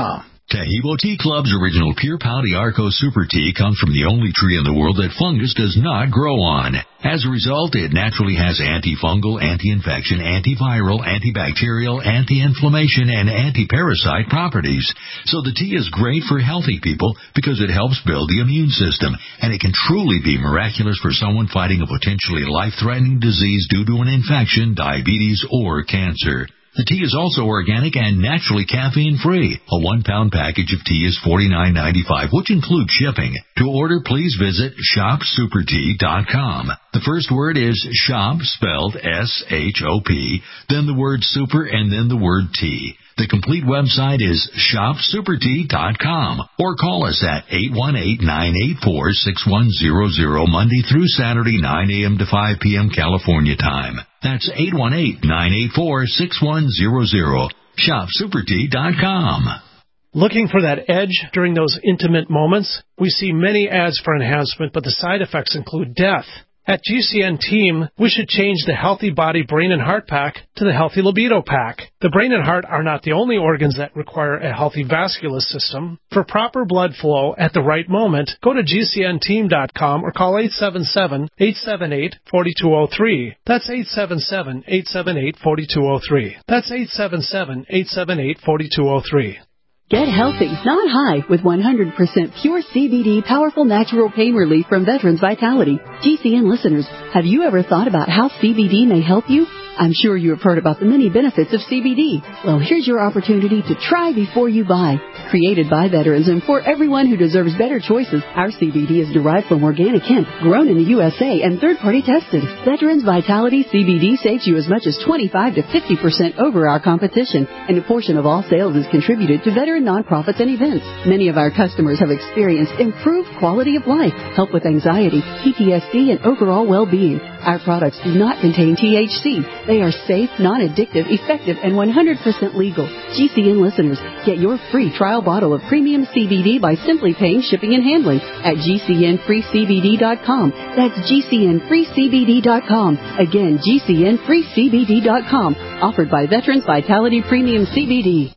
Tahibo Tea Club's original Pure Pau Arco Super Tea comes from the only tree in the world that fungus does not grow on. As a result, it naturally has antifungal, anti-infection, antiviral, antibacterial, anti-inflammation, and anti-parasite properties. So the tea is great for healthy people because it helps build the immune system, and it can truly be miraculous for someone fighting a potentially life-threatening disease due to an infection, diabetes, or cancer. The tea is also organic and naturally caffeine-free. A one-pound package of tea is forty-nine ninety-five, which includes shipping. To order, please visit shop super tea dot com. The first word is shop, spelled S H O P, then the word super, and then the word tea. The complete website is shop super tea dot com, or call us at eight one eight, nine eight four, six one zero zero Monday through Saturday, nine a.m. to five p.m. California time. That's eight one eight, nine eight four, six one zero zero. shop super tea dot com. Looking for that edge during those intimate moments? We see many ads for enhancement, but the side effects include death. At G C N Team, we should change the Healthy Body Brain and Heart Pack to the Healthy Libido Pack. The brain and heart are not the only organs that require a healthy vascular system. For proper blood flow at the right moment, go to G C N team dot com or call eight seven seven, eight seven eight, four two zero three. That's eight seven seven, eight seven eight, four two zero three. That's eight seven seven, eight seven eight, four two zero three. Get healthy, not high, with one hundred percent pure C B D powerful natural pain relief from Veterans Vitality. G C N listeners, have you ever thought about how C B D may help you? I'm sure you have heard about the many benefits of C B D. Well, here's your opportunity to try before you buy. Created by veterans and for everyone who deserves better choices, our C B D is derived from organic hemp, grown in the U S A and third-party tested. Veterans Vitality C B D saves you as much as twenty-five to fifty percent over our competition, and a portion of all sales is contributed to veteran nonprofits and events. Many of our customers have experienced improved quality of life, help with anxiety, P T S D, and overall well-being. Our products do not contain T H C. They are safe, non-addictive, effective, and one hundred percent legal. G C N listeners, get your free trial bottle of premium C B D by simply paying shipping and handling at G C N free C B D dot com. That's G C N free C B D dot com. Again, G C N free C B D dot com. Offered by Veterans Vitality Premium C B D.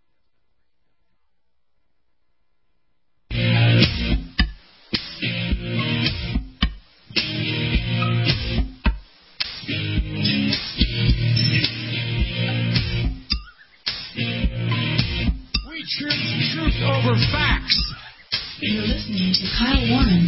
Truth over facts. You're listening to Kyle Warren.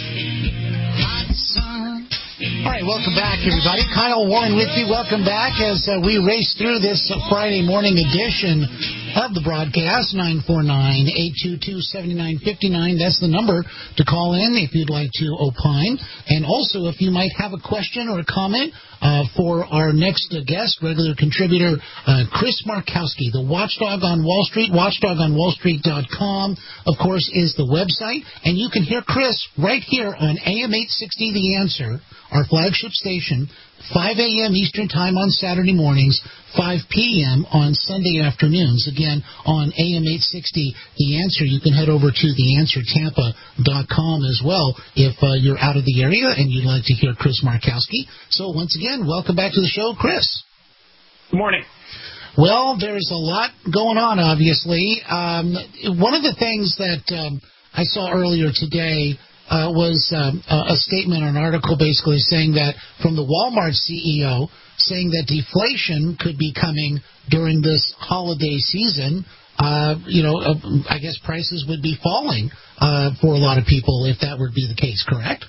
Hot sun. All right, welcome back, everybody. Kyle Warren with you. Welcome back as uh, we race through this Friday morning edition of the broadcast. Nine four nine, eight two two, seven nine five nine. That's the number to call in if you'd like to opine. And also, if you might have a question or a comment uh, for our next uh, guest, regular contributor uh, Chris Markowski, the Watchdog on Wall Street. watchdog on wall street dot com, of course, is the website. And you can hear Chris right here on A M eight sixty The Answer, our flagship station, five a.m. Eastern Time on Saturday mornings, five p.m. on Sunday afternoons. Again, on A M eight sixty The Answer. You can head over to the answer tampa dot com as well if uh, you're out of the area and you'd like to hear Chris Markowski. So once again, welcome back to the show, Chris. Good morning. Well, there's a lot going on, obviously. Um, one of the things that um, I saw earlier today Uh, was um, a statement, an article basically saying that from the Walmart C E O, saying that deflation could be coming during this holiday season. Uh, you know, uh, I guess prices would be falling uh, for a lot of people if that would be the case, correct?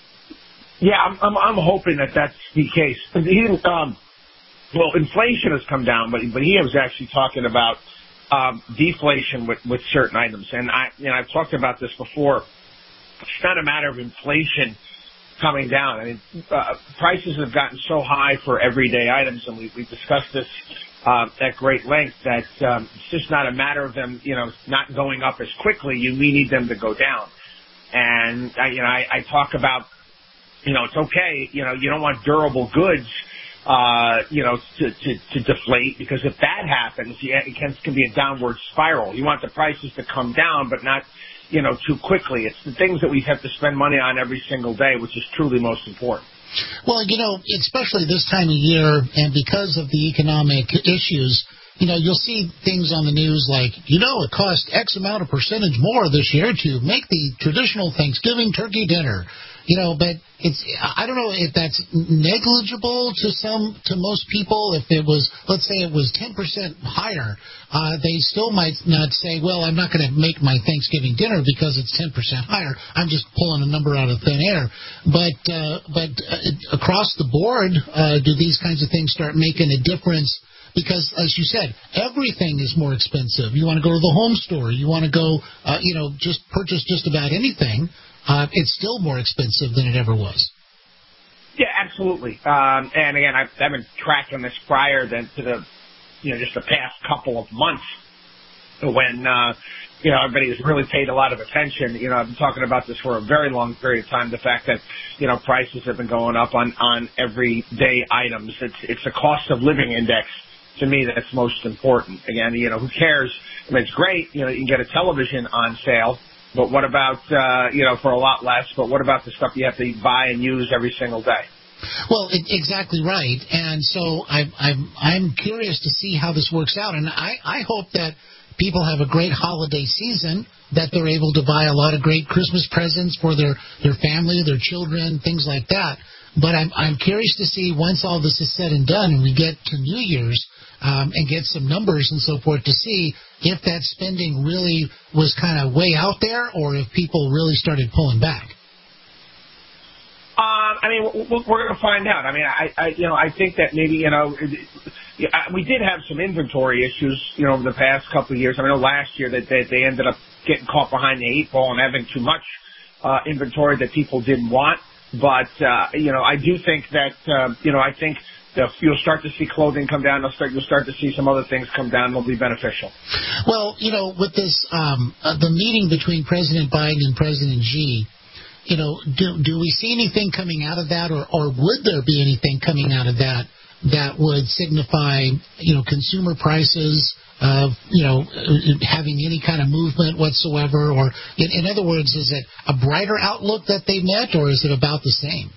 Yeah, I'm, I'm, I'm hoping that that's the case. He didn't, um, well, inflation has come down, but but he was actually talking about um, deflation with, with certain items. And I, you know, I've talked about this before. It's not a matter of inflation coming down. I mean, uh, prices have gotten so high for everyday items, and we, we've discussed this uh, at great length, that um, it's just not a matter of them, you know, not going up as quickly. You we need them to go down. And, I, you know, I, I talk about, you know, it's okay. You know, you don't want durable goods, uh, you know, to, to, to deflate, because if that happens, yeah, it can, can be a downward spiral. You want the prices to come down, but not, you know, too quickly. It's the things that we have to spend money on every single day, which is truly most important. Well, you know, especially this time of year, and because of the economic issues, you know, you'll see things on the news like, you know, it cost X amount of percentage more this year to make the traditional Thanksgiving turkey dinner. You know, but it's, I don't know if that's negligible to some, to most people. If it was, let's say it was ten percent higher, uh, they still might not say, well, I'm not going to make my Thanksgiving dinner because it's ten percent higher. I'm just pulling a number out of thin air. But, uh, but uh, across the board, uh, do these kinds of things start making a difference? Because, as you said, everything is more expensive. You want to go to the home store. You want to go, uh, you know, just purchase just about anything. Uh, it's still more expensive than it ever was. Yeah, absolutely. Um, and again, I've, I've been tracking this prior than to the, you know, just the past couple of months when, uh, you know, everybody has really paid a lot of attention. You know, I've been talking about this for a very long period of time. The fact that, you know, prices have been going up on, on everyday items. It's, it's a cost of living index. To me, that's most important. Again, you know, who cares? I mean, it's great. You know, you can get a television on sale. But what about, uh, you know, for a lot less, but what about the stuff you have to buy and use every single day? Well, it, exactly right. And so I, I'm, I'm curious to see how this works out. And I, I hope that people have a great holiday season, that they're able to buy a lot of great Christmas presents for their, their family, their children, things like that. But I'm, I'm curious to see, once all this is said and done and we get to New Year's, Um, and get some numbers and so forth to see if that spending really was kind of way out there or if people really started pulling back. Um, I mean, we're going to find out. I mean, I, I, you know, I think that maybe, you know, we did have some inventory issues, you know, over the past couple of years. I mean, last year that they, they ended up getting caught behind the eight ball and having too much uh, inventory that people didn't want. But, uh, you know, I do think that, uh, you know, I think you'll start to see clothing come down. You'll start, you'll start to see some other things come down. They'll be beneficial. Well, you know, with this, um, uh, the meeting between President Biden and President Xi, you know, do, do we see anything coming out of that, or, or would there be anything coming out of that that would signify, you know, consumer prices, of, you know, having any kind of movement whatsoever? Or, in, in other words, is it a brighter outlook that they met, or is it about the same?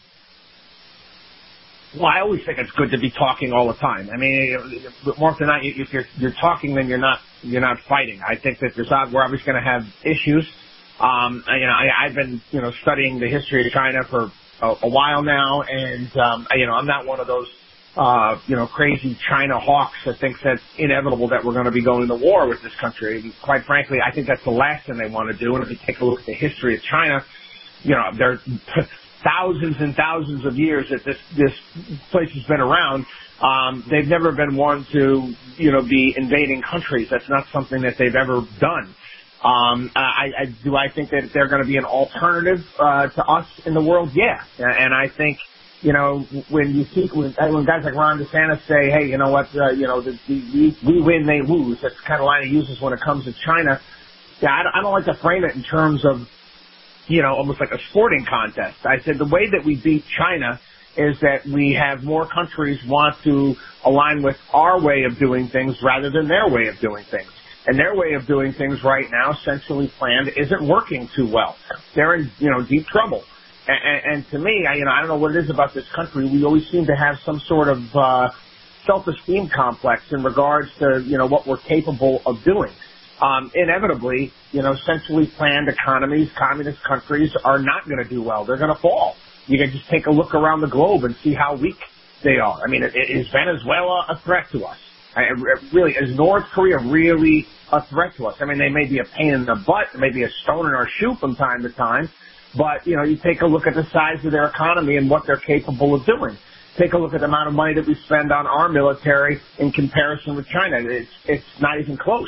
Well, I always think it's good to be talking all the time. I mean, more often than not, if you're you're talking, then you're not you're not fighting. I think that there's we're obviously going to have issues. Um, you know, I, I've been you know studying the history of China for a, a while now, and um, you know, I'm not one of those uh, you know crazy China hawks that thinks that it's inevitable that we're going to be going to war with this country. And quite frankly, I think that's the last thing they want to do. And if you take a look at the history of China, you know, they're thousands and thousands of years that this this place has been around. Um, they've never been one to, you know, be invading countries. That's not something that they've ever done. Um, I, I do I think that they're going to be an alternative uh, to us in the world? Yeah, and I think, you know, when you see when, when guys like Ron DeSantis say, hey, you know what, uh, you know, the, the, we win, they lose. That's the kind of line he uses when it comes to China. Yeah, I don't, I don't like to frame it in terms of, you know, almost like a sporting contest. I said the way that we beat China is that we have more countries want to align with our way of doing things rather than their way of doing things. And their way of doing things right now, centrally planned, isn't working too well. They're in, you know, deep trouble. And, and, and to me, I, you know, I don't know what it is about this country. We always seem to have some sort of uh, self-esteem complex in regards to, you know, what we're capable of doing. Um, inevitably, you know, centrally planned economies, communist countries are not going to do well. They're going to fall. You can just take a look around the globe and see how weak they are. I mean, is Venezuela a threat to us? I, really, is North Korea really a threat to us? I mean, they may be a pain in the butt, maybe a stone in our shoe from time to time, but, you know, you take a look at the size of their economy and what they're capable of doing. Take a look at the amount of money that we spend on our military in comparison with China. It's, it's not even close.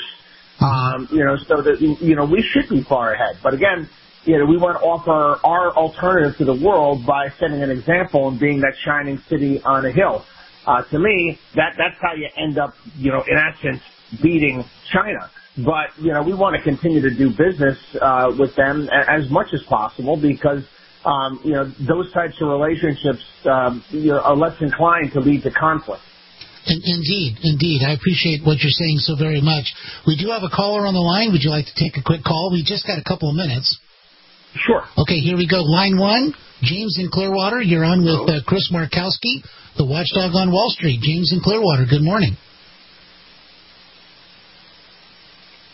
Um, you know, so that, you know, we should be far ahead. But again, you know, we want to offer our alternative to the world by setting an example and being that shining city on a hill. Uh, to me, that, that's how you end up, you know, in essence, beating China. But, you know, we want to continue to do business, uh, with them as much as possible because, um, you know, those types of relationships, um, you know, are less inclined to lead to conflict. Indeed, indeed. I appreciate what you're saying so very much. We do have a caller on the line. Would you like to take a quick call? We just got a couple of minutes. Sure. Okay, here we go. Line one, James in Clearwater. You're on with uh, Chris Markowski, the watchdog on Wall Street. James in Clearwater, good morning.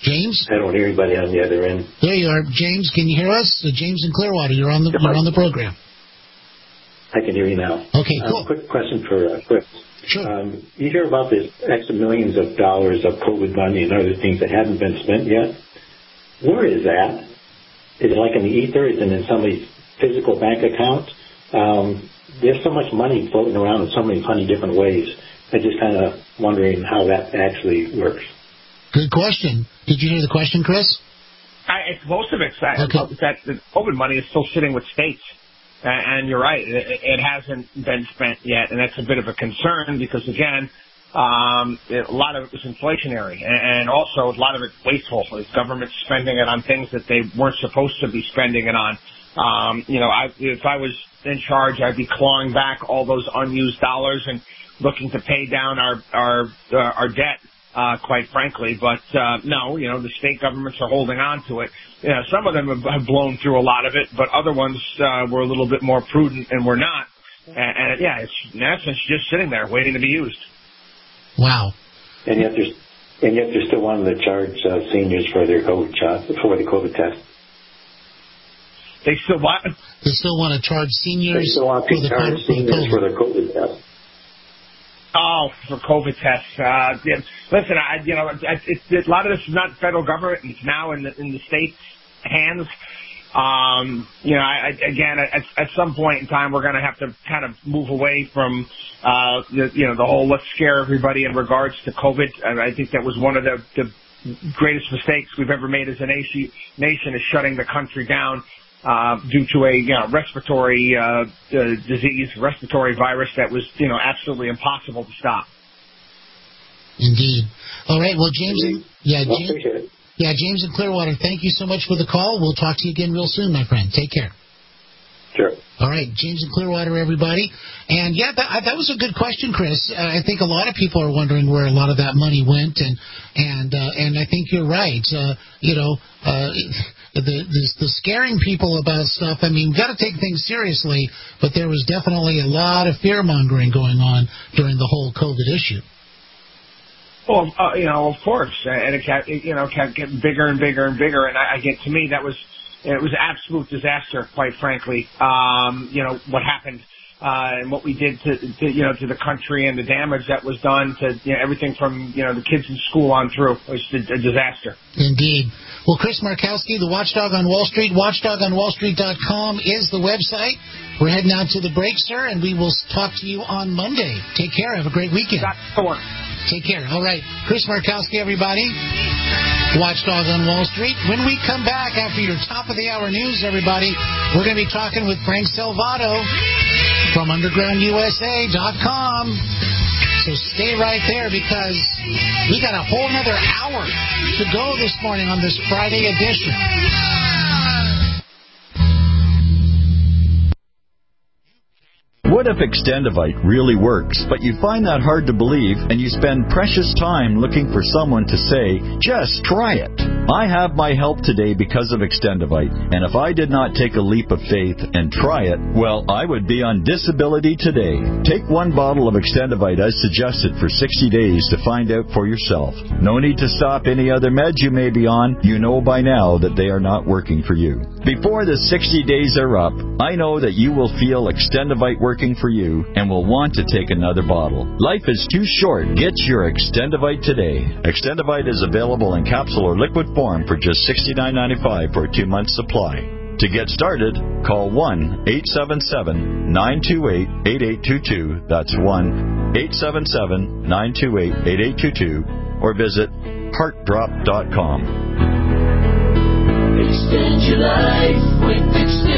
James? I don't hear anybody on the other end. There you are. James, can you hear us? Uh, James in Clearwater, you're on the you're on the program. I can hear you now. Okay, cool. Um, quick question for uh, Chris. Sure. Um, you hear about this extra millions of dollars of COVID money and other things that haven't been spent yet. Where is that? Is it like in the ether? Is it in somebody's physical bank account? Um, there's so much money floating around in so many funny different ways. I'm just kind of wondering how that actually works. Good question. Did you hear the question, Chris? I, it's most of it's that, Okay. that the COVID money is still sitting with states. Uh, and you're right, it, it hasn't been spent yet, and that's a bit of a concern because, again, um, it, a lot of it was inflationary, and, and also a lot of it wasteful. The government's spending it on things that they weren't supposed to be spending it on. Um, you know, I, if I was in charge, I'd be clawing back all those unused dollars and looking to pay down our our uh, our debt. Uh, quite frankly, but uh, no, you know, the state governments are holding on to it. You know, some of them have, have blown through a lot of it, but other ones uh, were a little bit more prudent and were not. And, and yeah, it's in essence just sitting there waiting to be used. Wow. And yet, there's and yet they're still wanting to charge uh, seniors for their COVID shot, for the COVID test. They still what? They still want to charge seniors. They still want to for the charge COVID, seniors for their COVID test. Oh, for COVID tests. Uh, yeah, listen, I, you know, it, it, it, a lot of this is not federal government. It's now in the, in the state's hands. Um, you know, I, I, again, at, at some point in time, we're going to have to kind of move away from, uh, the, you know, the whole let's scare everybody in regards to COVID. And I think that was one of the, the greatest mistakes we've ever made as a nation, nation is shutting the country down. Uh, due to a you know, respiratory uh, uh, disease, respiratory virus that was you know absolutely impossible to stop. Indeed. All right. Well, James, in, yeah, James, yeah, James in Clearwater. Thank you so much for the call. We'll talk to you again real soon, my friend. Take care. Sure. All right, James in Clearwater, everybody. And, yeah, that, that was a good question, Chris. Uh, I think a lot of people are wondering where a lot of that money went, and and uh, and I think you're right. Uh, you know, uh, the, the the scaring people about stuff, I mean, we've got to take things seriously, but there was definitely a lot of fear-mongering going on during the whole COVID issue. Well, uh, you know, of course, and it kept, you know, kept getting bigger and bigger and bigger, and I, I get to me that was... It was an absolute disaster, quite frankly. Um, you know, what happened, uh, and what we did to, to, you know, to the country and the damage that was done to, you know, everything from, you know, the kids in school on through. It was a, a disaster. Indeed. Well, Chris Markowski, the Watchdog on Wall Street, watchdog on wall street dot com is the website. We're heading out to the break, sir, and we will talk to you on Monday. Take care. Have a great weekend. Take care. All right. Chris Markowski, everybody. Watchdog on Wall Street. When we come back after your top of the hour news, everybody, we're going to be talking with Frank Salvato from underground U S A dot com. So stay right there because we got a whole other hour to go this morning on this Friday edition. What if Extendivite really works, but you find that hard to believe and you spend precious time looking for someone to say, just try it? I have my help today because of Extendivite, and if I did not take a leap of faith and try it, well, I would be on disability today. Take one bottle of Extendivite as suggested for sixty days to find out for yourself. No need to stop any other meds you may be on. You know by now that they are not working for you. Before the sixty days are up, I know that you will feel Extendivite working for you and will want to take another bottle. Life is too short. Get your Extendivite today. Extendivite is available in capsule or liquid form for just sixty-nine ninety-five for a two-month supply. To get started, call one eight seven seven, nine two eight, eight eight two two. That's one eight seven seven, nine two eight, eight eight two two or visit heart drop dot com. Extend your life with Extend.